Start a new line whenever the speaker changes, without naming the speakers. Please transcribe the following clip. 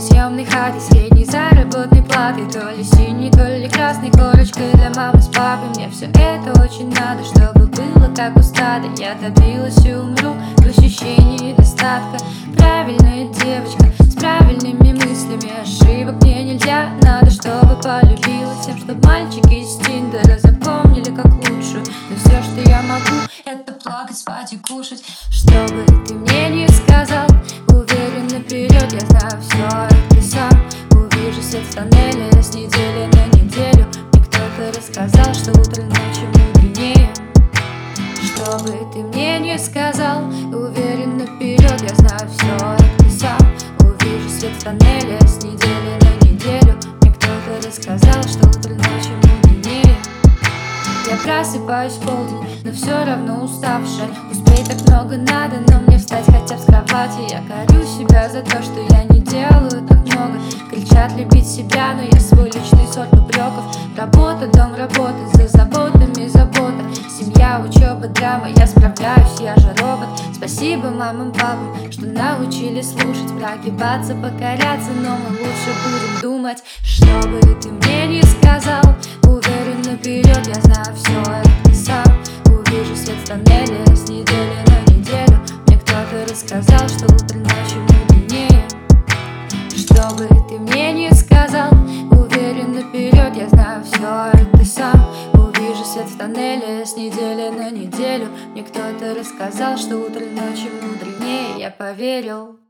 съемной хате средней заработной платы, то ли синий, то ли красной корочкой для мамы с папой. Мне все это очень надо, чтобы было как у стада. Я добилась и умру в ощущении достатка. Правильная девочка с правильными мыслями, ошибок мне нельзя. Надо, чтобы полюбила всем, чтоб мальчики из Тиндера запомнили как лучшую. Но все, что я могу, это плакать, спать и кушать. Что бы ты мне не сказал, уверен наперед, я знаю все это сам. Увижу свет в тоннеле с недели на неделю. Мне кто-то рассказал, что утро ночи мудренее. Что бы ты мне не сказал, уверен наперед, я знаю все это сам. Увижу свет в тоннеле с недели на неделю. Мне кто-то рассказал, что утро ночи мудренее. Я просыпаюсь в полдень, но все равно уставшая. Успеть так много надо, но мне встать хотя бы с кровати. Я корю себя за то, что я не делаю так много. Кричат любить себя, но я свой личный сорт упреков. Работа, дом, работа, за заботами забота. Семья, учеба, драма, я справляюсь, я же робот. Спасибо мамам, папам, что научили слушать, прогибаться, покоряться. Но мы лучше будем думать, что бы ты мне не сказал. Уверен наперед, я знаю все это сам. Увижу свет в тоннеле с недели на неделю. Мне кто-то рассказал, что утро ночи мудренее. Что бы ты мне не сказал, уверен наперед, я знаю все это сам. Увижу свет в тоннеле с недели на неделю. Мне кто-то рассказал, что утро ночи мудренее. Я поверил.